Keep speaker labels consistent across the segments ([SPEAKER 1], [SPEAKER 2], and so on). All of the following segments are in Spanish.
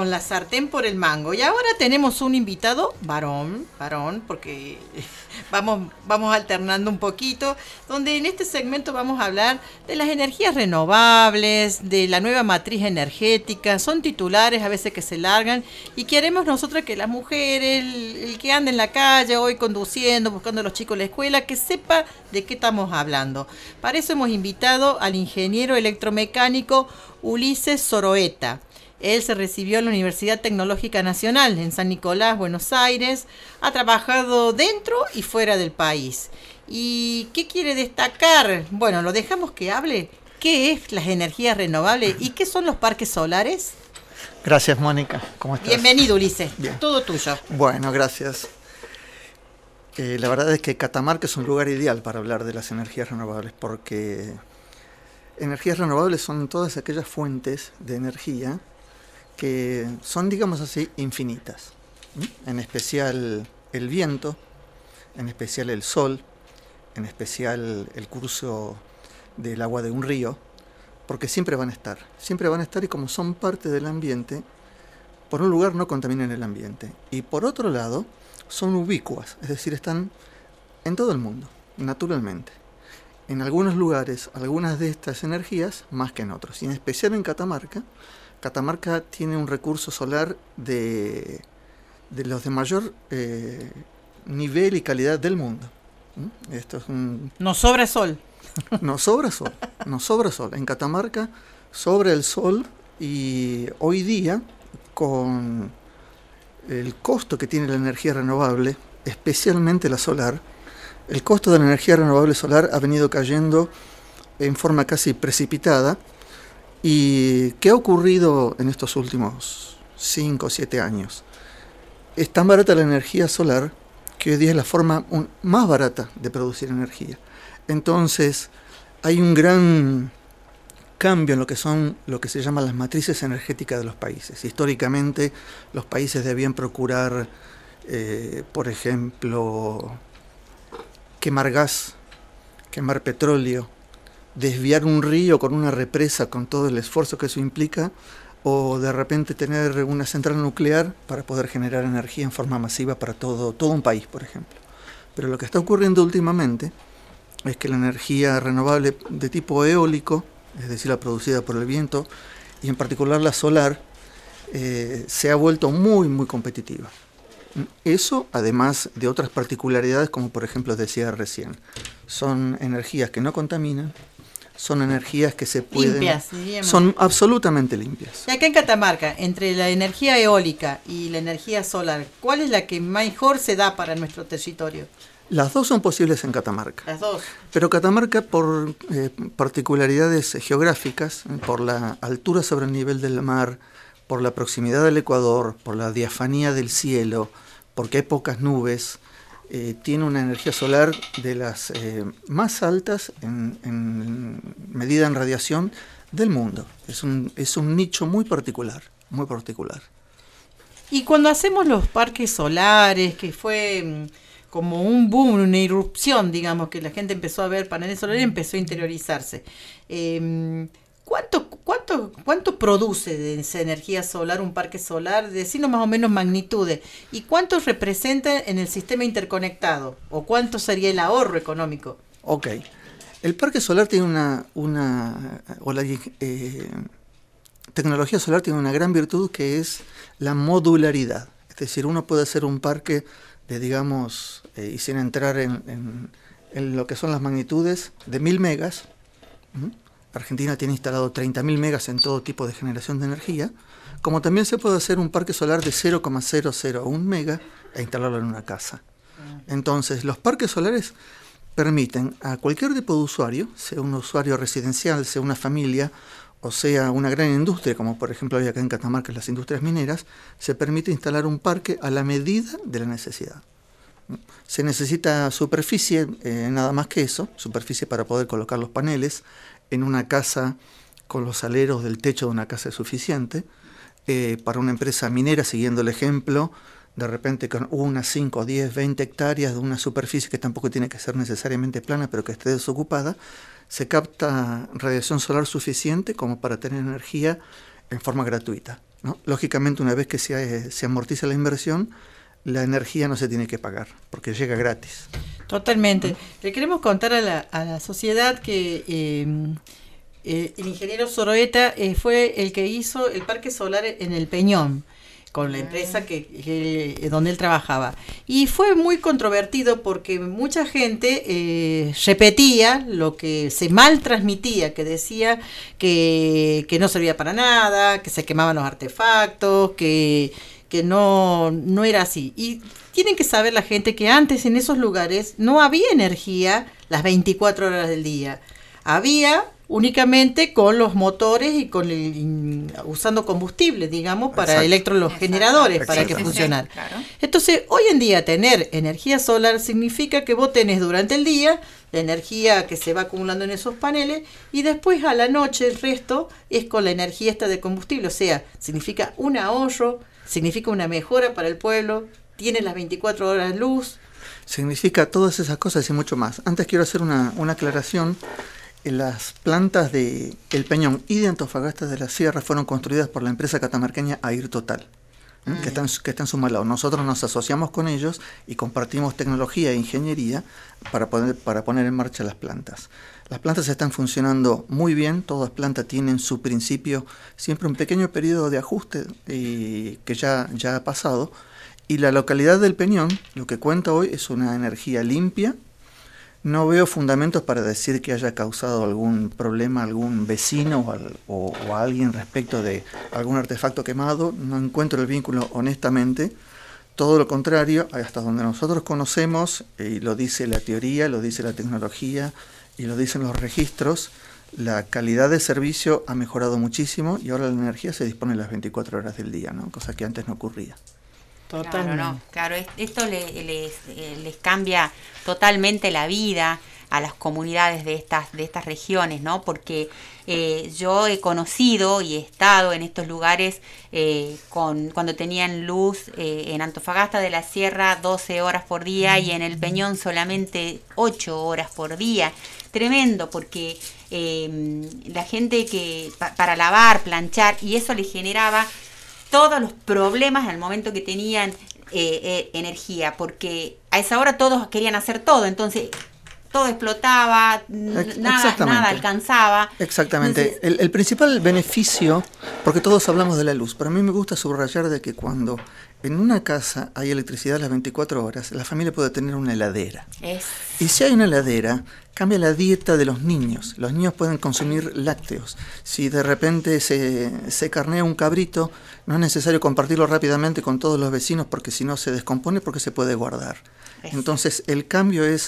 [SPEAKER 1] con la sartén por el mango. Y ahora tenemos un invitado, varón, porque vamos alternando un poquito, donde en este segmento vamos a hablar de las energías renovables, de la nueva matriz energética. Son titulares a veces que se largan y queremos nosotros que las mujeres, el que anda en la calle hoy conduciendo, buscando a los chicos a la escuela, que sepa de qué estamos hablando. Para eso hemos invitado al ingeniero electromecánico Ulises Zoroeta. Él se recibió en la Universidad Tecnológica Nacional en San Nicolás, Buenos Aires. Ha trabajado dentro y fuera del país. ¿Y qué quiere destacar? Bueno, lo dejamos que hable. ¿Qué es las energías renovables y qué son los parques solares?
[SPEAKER 2] Gracias, Mónica. ¿Cómo estás?
[SPEAKER 1] Bienvenido, Ulises.
[SPEAKER 2] Bien.
[SPEAKER 1] Todo tuyo.
[SPEAKER 2] Bueno, gracias. La verdad es que Catamarca es un lugar ideal para hablar de las energías renovables, porque energías renovables son todas aquellas fuentes de energía que son, digamos así, infinitas. En especial el viento, en especial el sol, en especial el curso del agua de un río, porque siempre van a estar y como son parte del ambiente, por un lugar no contaminan el ambiente y por otro lado son ubicuas, es decir, están en todo el mundo, naturalmente. En algunos lugares, algunas de estas energías más que en otros, y en especial en Catamarca. Catamarca tiene un recurso solar de los de mayor nivel y calidad del mundo. Esto es
[SPEAKER 1] Nos sobra sol.
[SPEAKER 2] Nos sobra sol. En Catamarca sobra el sol y hoy día, con el costo que tiene la energía renovable, especialmente la solar, el costo de la energía renovable solar ha venido cayendo en forma casi precipitada. ¿Y qué ha ocurrido en estos últimos 5 o 7 años? Es tan barata la energía solar que hoy día es la forma más barata de producir energía. Entonces, hay un gran cambio en lo que se llama las matrices energéticas de los países. Históricamente, los países debían procurar, por ejemplo, quemar gas, quemar petróleo, desviar un río con una represa con todo el esfuerzo que eso implica, o de repente tener una central nuclear para poder generar energía en forma masiva para todo un país, por ejemplo. Pero lo que está ocurriendo últimamente es que la energía renovable de tipo eólico, es decir, la producida por el viento, y en particular la solar, se ha vuelto muy, muy competitiva. Eso, además de otras particularidades, como por ejemplo decía recién, son energías que no contaminan, son energías que se pueden...
[SPEAKER 1] Limpias, diríamos.
[SPEAKER 2] Son absolutamente limpias.
[SPEAKER 1] Y acá en Catamarca, entre la energía eólica y la energía solar, ¿cuál es la que mejor se da para nuestro territorio?
[SPEAKER 2] Las dos son posibles en Catamarca.
[SPEAKER 1] Las dos.
[SPEAKER 2] Pero Catamarca, por particularidades geográficas, por la altura sobre el nivel del mar, por la proximidad del Ecuador, por la diafanía del cielo, porque hay pocas nubes, tiene una energía solar de las más altas en medida en radiación del mundo. Es un nicho muy particular, muy particular.
[SPEAKER 1] Y cuando hacemos los parques solares, que fue como un boom, una irrupción, digamos, que la gente empezó a ver paneles solares y empezó a interiorizarse. ¿Cuánto produce de esa energía solar un parque solar? Decinos más o menos magnitudes. ¿Y cuánto representa en el sistema interconectado? ¿O cuánto sería el ahorro económico?
[SPEAKER 2] Ok. El parque solar tiene la tecnología solar tiene una gran virtud, que es la modularidad. Es decir, uno puede hacer un parque de, digamos, y sin entrar en lo que son las magnitudes, de 1000 megas. Argentina tiene instalado 30.000 megas en todo tipo de generación de energía, como también se puede hacer un parque solar de 0,001 mega e instalarlo en una casa. Entonces, los parques solares permiten a cualquier tipo de usuario, sea un usuario residencial, sea una familia, o sea una gran industria, como por ejemplo hay acá en Catamarca las industrias mineras, se permite instalar un parque a la medida de la necesidad. Se necesita superficie, nada más que eso, superficie para poder colocar los paneles. En una casa, con los aleros del techo de una casa es suficiente. Para una empresa minera, siguiendo el ejemplo, de repente con 1, 5, 10, 20 hectáreas de una superficie que tampoco tiene que ser necesariamente plana, pero que esté desocupada, se capta radiación solar suficiente como para tener energía en forma gratuita, ¿no? Lógicamente, una vez que se amortiza la inversión, la energía no se tiene que pagar, porque llega gratis.
[SPEAKER 1] Totalmente. Le queremos contar a la sociedad que el ingeniero Zoroeta fue el que hizo el parque solar en el Peñón, con la empresa donde él trabajaba. Y fue muy controvertido porque mucha gente repetía lo que se mal transmitía, que decía que no servía para nada, que se quemaban los artefactos, que no era así. Y tienen que saber la gente que antes en esos lugares no había energía las 24 horas del día. Había únicamente con los motores y usando combustible, digamos, para los generadores, para que funcionara. Claro. Entonces, hoy en día tener energía solar significa que vos tenés durante el día la energía que se va acumulando en esos paneles y después a la noche el resto es con la energía esta de combustible. O sea, significa un ahorro, significa una mejora para el pueblo, tiene las 24 horas de luz.
[SPEAKER 2] Significa todas esas cosas y mucho más. Antes quiero hacer una aclaración. Las plantas de El Peñón y de Antofagasta de la Sierra fueron construidas por la empresa catamarqueña Air Total, que está en Sumalao. Nosotros nos asociamos con ellos y compartimos tecnología e ingeniería para poner en marcha las plantas. Las plantas están funcionando muy bien, todas plantas tienen su principio, siempre un pequeño periodo de ajuste que ya ha pasado, y la localidad del Peñón, lo que cuenta hoy es una energía limpia. No veo fundamentos para decir que haya causado algún problema a algún vecino o a alguien respecto de algún artefacto quemado. No encuentro el vínculo honestamente. Todo lo contrario, hasta donde nosotros conocemos, y lo dice la teoría, lo dice la tecnología y lo dicen los registros, la calidad de servicio ha mejorado muchísimo y ahora la energía se dispone las 24 horas del día, ¿no? Cosa que antes no ocurría.
[SPEAKER 3] Totalmente. Claro, esto les cambia totalmente la vida a las comunidades de estas regiones, ¿no? Porque yo he conocido y he estado en estos lugares cuando tenían luz en Antofagasta de la Sierra 12 horas por día y en el Peñón solamente 8 horas por día. Tremendo, porque la gente que para lavar, planchar, y eso les generaba todos los problemas al momento que tenían energía, porque a esa hora todos querían hacer todo, entonces todo explotaba, nada alcanzaba.
[SPEAKER 2] Exactamente. Entonces, el principal beneficio, porque todos hablamos de la luz, pero a mí me gusta subrayar de que cuando en una casa hay electricidad las 24 horas, la familia puede tener una heladera. Y si hay una heladera, cambia la dieta de los niños. Los niños pueden consumir lácteos. Si de repente se carnea un cabrito, no es necesario compartirlo rápidamente con todos los vecinos porque si no se descompone porque se puede guardar. Entonces el cambio es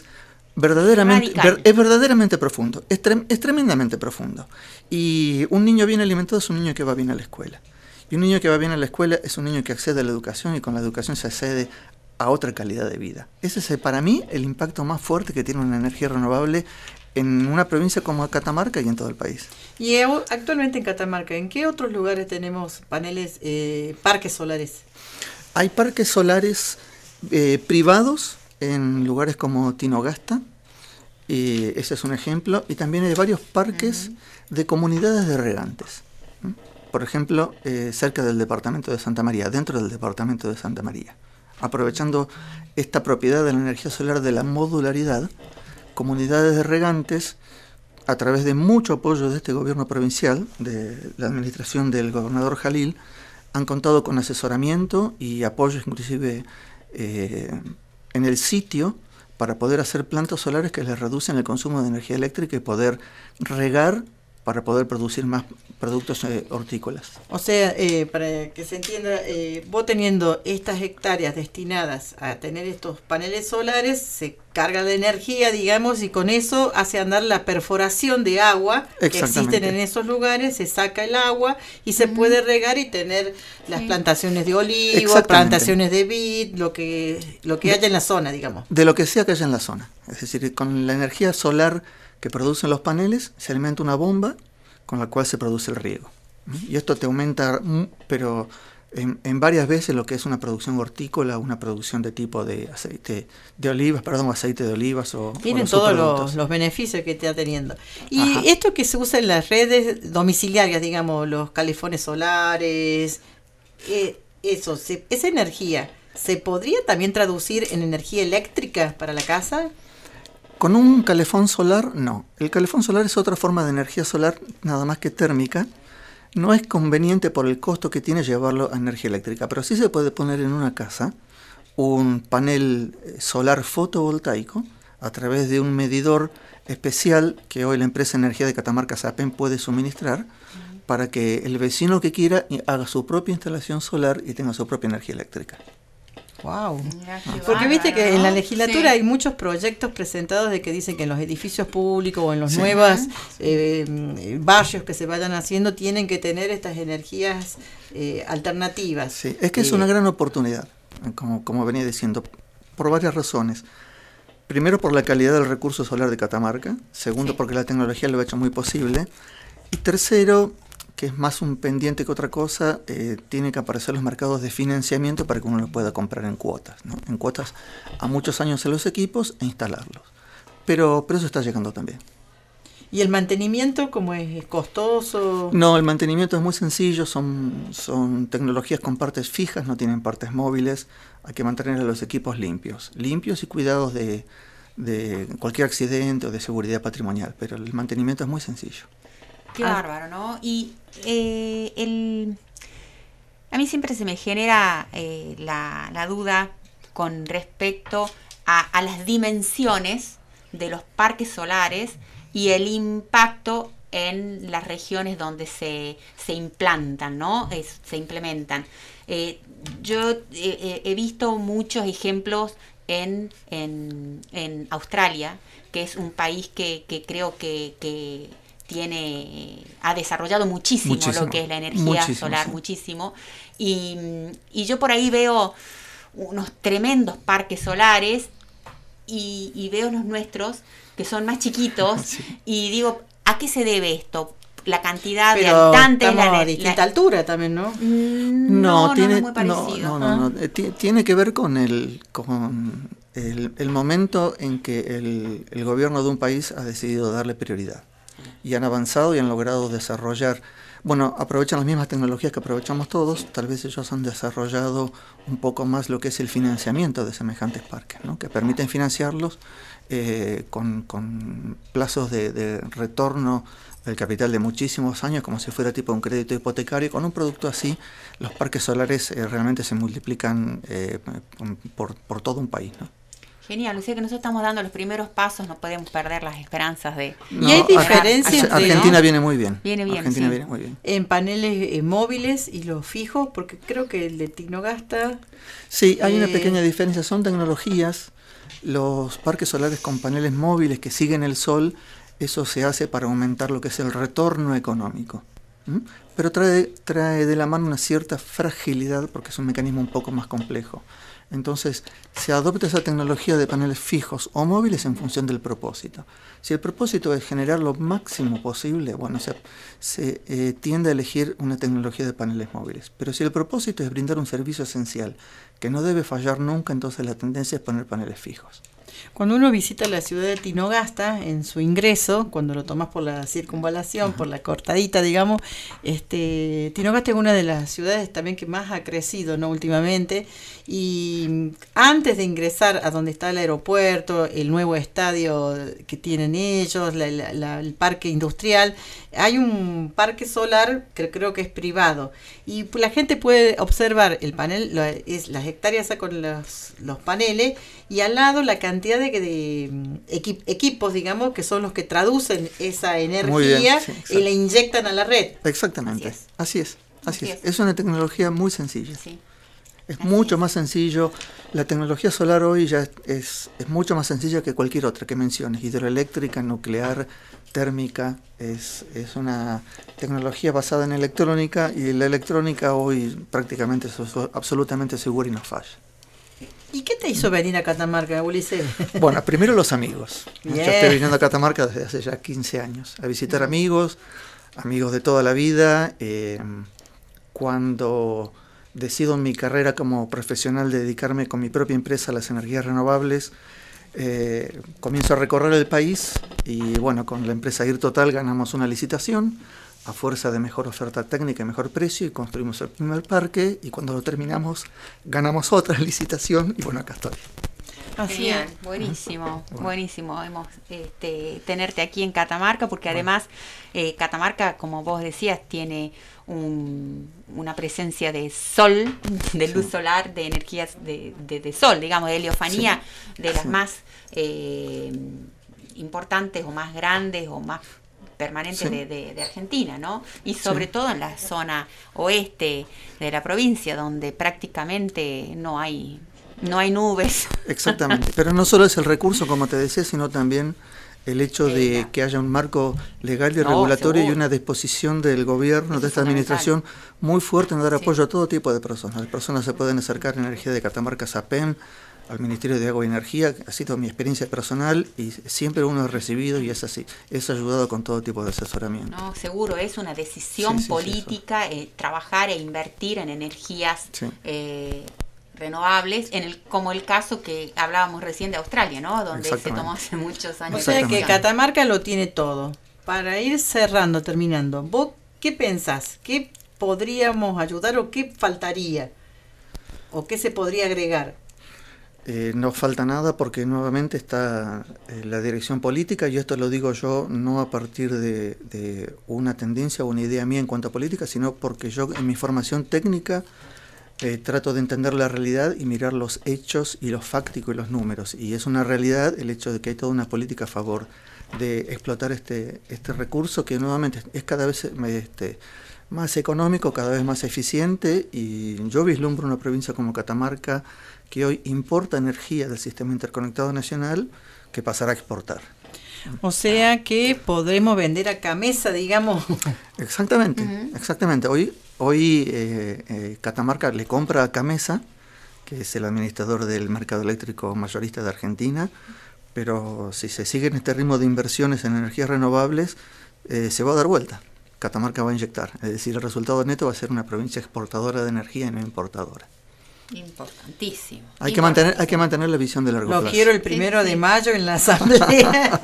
[SPEAKER 2] verdaderamente profundo, es tremendamente profundo. Y un niño bien alimentado es un niño que va bien a la escuela. Y un niño que va bien a la escuela es un niño que accede a la educación y con la educación se accede a otra calidad de vida. Ese es para mí el impacto más fuerte que tiene una energía renovable en una provincia como Catamarca y en todo el país.
[SPEAKER 1] Y actualmente en Catamarca, ¿en qué otros lugares tenemos paneles, parques solares?
[SPEAKER 2] Hay parques solares privados en lugares como Tinogasta, ese es un ejemplo, y también hay varios parques de comunidades de regantes. Por ejemplo, cerca del departamento de Santa María, dentro del departamento de Santa María. Aprovechando esta propiedad de la energía solar de la modularidad, comunidades de regantes, a través de mucho apoyo de este gobierno provincial, de la administración del gobernador Jalil, han contado con asesoramiento y apoyo inclusive en el sitio para poder hacer plantas solares que les reducen el consumo de energía eléctrica y poder regar para poder producir más productos hortícolas.
[SPEAKER 1] O sea, para que se entienda, vos teniendo estas hectáreas destinadas a tener estos paneles solares, se carga la energía, digamos, y con eso hace andar la perforación de agua que existen en esos lugares, se saca el agua y se puede regar y tener las plantaciones de olivo, plantaciones de vid, lo que haya en la zona, digamos.
[SPEAKER 2] De lo que sea que haya en la zona. Es decir, con la energía solar que producen los paneles, se alimenta una bomba con la cual se produce el riego. Y esto te aumenta, pero en varias veces lo que es una producción hortícola, una producción de tipo de aceite de olivas, aceite de olivas o
[SPEAKER 1] Miren
[SPEAKER 2] los
[SPEAKER 1] todos los beneficios que está teniendo. Y
[SPEAKER 2] Ajá.
[SPEAKER 1] esto que se usa en las redes domiciliarias, digamos, los calefones solares, esa energía, ¿se podría también traducir en energía eléctrica para la casa?
[SPEAKER 2] Con un calefón solar, no. El calefón solar es otra forma de energía solar, nada más que térmica. No es conveniente por el costo que tiene llevarlo a energía eléctrica, pero sí se puede poner en una casa un panel solar fotovoltaico a través de un medidor especial que hoy la empresa Energía de Catamarca Sapen puede suministrar para que el vecino que quiera haga su propia instalación solar y tenga su propia energía eléctrica.
[SPEAKER 1] Wow.
[SPEAKER 3] Mira, qué
[SPEAKER 1] Porque viste que
[SPEAKER 3] bárbaro,
[SPEAKER 1] en la
[SPEAKER 3] ¿no?
[SPEAKER 1] legislatura
[SPEAKER 3] Sí.
[SPEAKER 1] hay muchos proyectos presentados de que dicen que en los edificios públicos o en los
[SPEAKER 2] Sí.
[SPEAKER 1] nuevos barrios que se vayan haciendo tienen que tener estas energías alternativas.
[SPEAKER 2] Sí, es que es una gran oportunidad, como venía diciendo, por varias razones. Primero, por la calidad del recurso solar de Catamarca. Segundo, porque la tecnología lo ha hecho muy posible. Y tercero, que es más un pendiente que otra cosa, tiene que aparecer los mercados de financiamiento para que uno lo pueda comprar en cuotas, ¿no? En cuotas a muchos años en los equipos e instalarlos. Pero eso está llegando también.
[SPEAKER 1] ¿Y el mantenimiento cómo es? ¿Es costoso?
[SPEAKER 2] No, el mantenimiento es muy sencillo, son tecnologías con partes fijas, no tienen partes móviles. Hay que mantener a los equipos limpios y cuidados de cualquier accidente o de seguridad patrimonial, pero el mantenimiento es muy sencillo.
[SPEAKER 3] Qué bárbaro, ¿no? Y a mí siempre se me genera la duda con respecto a las dimensiones de los parques solares y el impacto en las regiones donde se implantan, ¿no? Se implementan. Yo he visto muchos ejemplos en Australia, que es un país que creo que ha desarrollado muchísimo lo que es la energía solar, sí. Muchísimo. Y yo por ahí veo unos tremendos parques solares y veo los nuestros, que son más chiquitos, sí. Y digo, ¿a qué se debe esto? La cantidad de habitantes.
[SPEAKER 1] Estamos a distinta altura también, ¿no?
[SPEAKER 3] No, es muy parecido.
[SPEAKER 2] No. Tiene que ver con el momento en que el gobierno de un país ha decidido darle prioridad. Y han avanzado y han logrado desarrollar, aprovechan las mismas tecnologías que aprovechamos todos, tal vez ellos han desarrollado un poco más lo que es el financiamiento de semejantes parques, ¿no? Que permiten financiarlos con plazos de retorno del capital de muchísimos años, como si fuera tipo un crédito hipotecario. Con un producto así, los parques solares realmente se multiplican por todo un país, ¿no?
[SPEAKER 3] Genial, o sea que nosotros estamos dando los primeros pasos, no podemos perder las esperanzas de...
[SPEAKER 1] No, y hay diferencia entre...
[SPEAKER 2] Argentina viene muy bien.
[SPEAKER 3] Argentina
[SPEAKER 2] viene muy bien.
[SPEAKER 1] En paneles móviles y los fijos, porque creo que el de Tinogasta...
[SPEAKER 2] Sí, hay una pequeña diferencia, son tecnologías. Los parques solares con paneles móviles que siguen el sol, eso se hace para aumentar lo que es el retorno económico. Pero trae de la mano una cierta fragilidad porque es un mecanismo un poco más complejo. Entonces, se adopta esa tecnología de paneles fijos o móviles en función del propósito. Si el propósito es generar lo máximo posible, se tiende a elegir una tecnología de paneles móviles. Pero si el propósito es brindar un servicio esencial que no debe fallar nunca, entonces la tendencia es poner paneles fijos.
[SPEAKER 1] Cuando uno visita la ciudad de Tinogasta, en su ingreso, cuando lo tomas por la circunvalación, por la cortadita, digamos, Tinogasta es una de las ciudades también que más ha crecido, ¿no? Últimamente. Y antes de ingresar a donde está el aeropuerto, el nuevo estadio que tienen ellos, el parque industrial, hay un parque solar que creo que es privado. Y la gente puede observar el panel, las hectáreas con los paneles, y al lado la cantidad de equipos, digamos, que son los que traducen esa energía y la inyectan a la red.
[SPEAKER 2] Exactamente, así es. Es una tecnología muy sencilla.
[SPEAKER 3] Sí.
[SPEAKER 2] Es mucho más sencillo. La tecnología solar hoy ya es mucho más sencilla que cualquier otra que menciones. Hidroeléctrica, nuclear, térmica. Es una tecnología basada en electrónica, y la electrónica hoy prácticamente es absolutamente segura y no falla.
[SPEAKER 1] ¿Y qué te hizo venir a Catamarca, Ulises?
[SPEAKER 2] Bueno, primero los amigos.
[SPEAKER 1] Yeah.
[SPEAKER 2] Yo estoy viniendo a Catamarca desde hace ya 15 años a visitar amigos de toda la vida. Cuando decido en mi carrera como profesional dedicarme con mi propia empresa a las energías renovables, comienzo a recorrer el país y bueno, con la empresa IRTotal ganamos una licitación a fuerza de mejor oferta técnica y mejor precio y construimos el primer parque y cuando lo terminamos ganamos otra licitación y bueno, acá estoy.
[SPEAKER 3] Así es, buenísimo, buenísimo. Hemos tenerte aquí en Catamarca porque además Catamarca, como vos decías, tiene una presencia de sol, de luz solar, de energías de sol, digamos, de heliofanía, de las más importantes o más grandes o más permanentes de Argentina, ¿no? Y sobre todo en la zona oeste de la provincia, donde prácticamente no hay nubes.
[SPEAKER 2] Exactamente, pero no solo es el recurso, como te decía, sino también el hecho de que haya un marco legal y regulatorio y una disposición del gobierno, de esta administración, muy fuerte en dar apoyo a todo tipo de personas. Las personas se pueden acercar a Energía de Catamarca, SAPEM, al Ministerio de Agua y Energía, ha sido mi experiencia personal y siempre uno ha recibido y es así, es ayudado con todo tipo de asesoramiento.
[SPEAKER 3] No, seguro, es una decisión política trabajar e invertir en energías renovables, como el caso que hablábamos recién de Australia, ¿no? Donde se tomó hace muchos años.
[SPEAKER 1] O sea que Catamarca lo tiene todo. Para ir cerrando, terminando, ¿vos qué pensás? ¿Qué podríamos ayudar o qué faltaría? ¿O qué se podría agregar?
[SPEAKER 2] No falta nada porque nuevamente está la dirección política y esto lo digo yo no a partir de una tendencia o una idea mía en cuanto a política, sino porque yo en mi formación técnica trato de entender la realidad y mirar los hechos y los fácticos y los números. Y es una realidad el hecho de que hay toda una política a favor de explotar este recurso que nuevamente es cada vez más económico, cada vez más eficiente y yo vislumbro una provincia como Catamarca que hoy importa energía del sistema interconectado nacional que pasará a exportar.
[SPEAKER 1] O sea que podremos vender a Camesa, digamos.
[SPEAKER 2] Exactamente, exactamente. Hoy Catamarca le compra a Camesa, que es el administrador del mercado eléctrico mayorista de Argentina, pero si se sigue en este ritmo de inversiones en energías renovables, se va a dar vuelta. Catamarca va a inyectar, es decir, el resultado neto va a ser una provincia exportadora de energía y no importadora.
[SPEAKER 3] Importantísimo.
[SPEAKER 2] Hay que mantener la visión de largo plazo.
[SPEAKER 1] Lo quiero el 1 de mayo en la asamblea,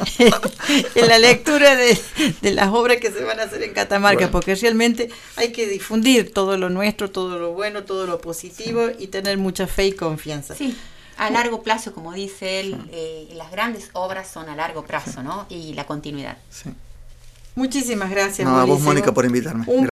[SPEAKER 1] en la lectura de las obras que se van a hacer en Catamarca, porque realmente hay que difundir todo lo nuestro, todo lo bueno, todo lo positivo y tener mucha fe y confianza.
[SPEAKER 3] Sí. A largo plazo, como dice él, las grandes obras son a largo plazo, ¿no? Y la continuidad.
[SPEAKER 2] Sí.
[SPEAKER 1] Muchísimas gracias.
[SPEAKER 2] No, a vos, Mónica, por invitarme.